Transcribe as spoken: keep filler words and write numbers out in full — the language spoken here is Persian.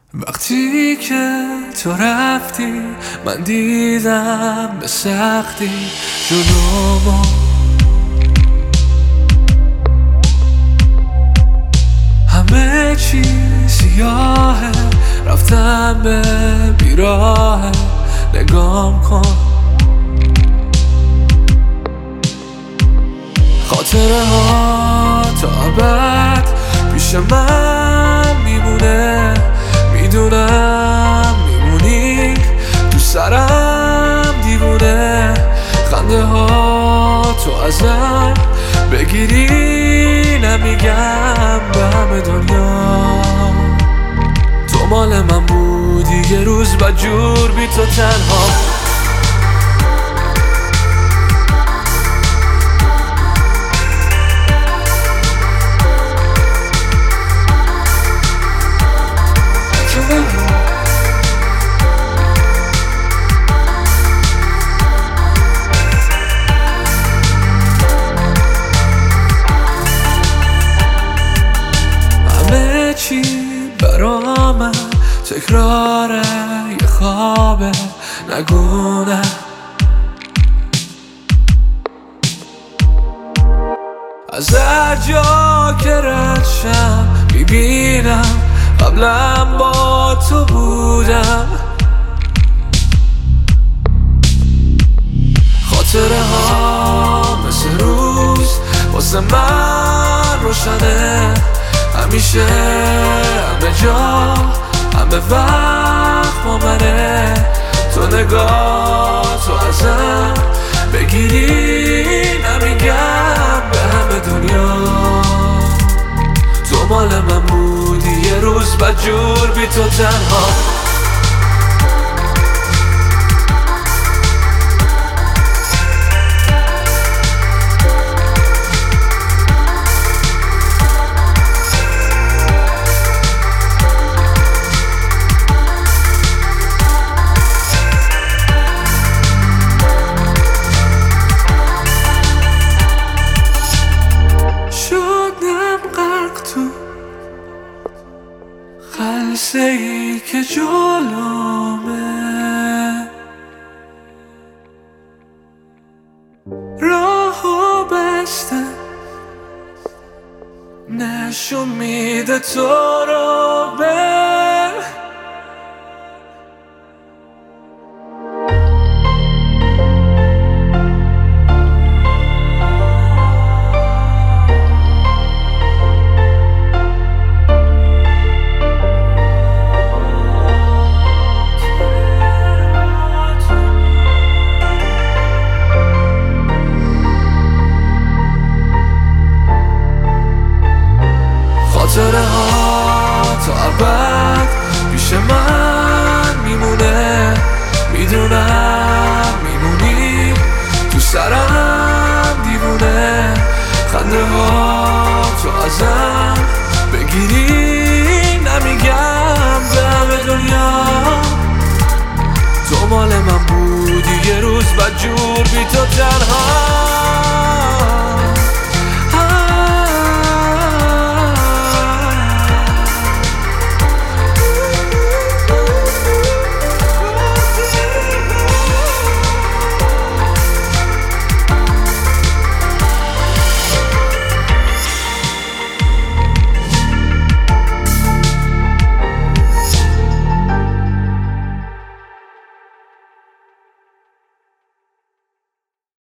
وقتی که تو رفتی من دیدم به سختی جلومو، همه چی سیاهه، رفتم به بیراهه. نگام کن خاطره ها تا ابد پیش من میمونه، میدونم میمونی تو سرم دیوونه. خنده ها تو ازم بگیری نمیگم به همه دنیا. تو مال من بودی یه روز بدجور بی تو تنها. همه چی برا من تکراره، یه خوابه نگونه. از هر جا که رد شم میبینم قبلا با تو بودم. خاطره ها مثل روز واسه من روشنه، همیشه همه جا همه وقت با منه. تو نگاه تو ازم بگیری نمیگم به همه دنیا. تو مال من بودی یه روز بدجور بی تو تنها. خلسه ای که جلومه، راهو بسته نشون میده تو رو به خاطره ها تا ابد پیش من میمونه، میدونم میمونی تو سرم دیوونه. خنده ها تو ازم بگیری نمیگم به همه دنیا. تو مال من بودی یه روز بدجور بی تو تنها.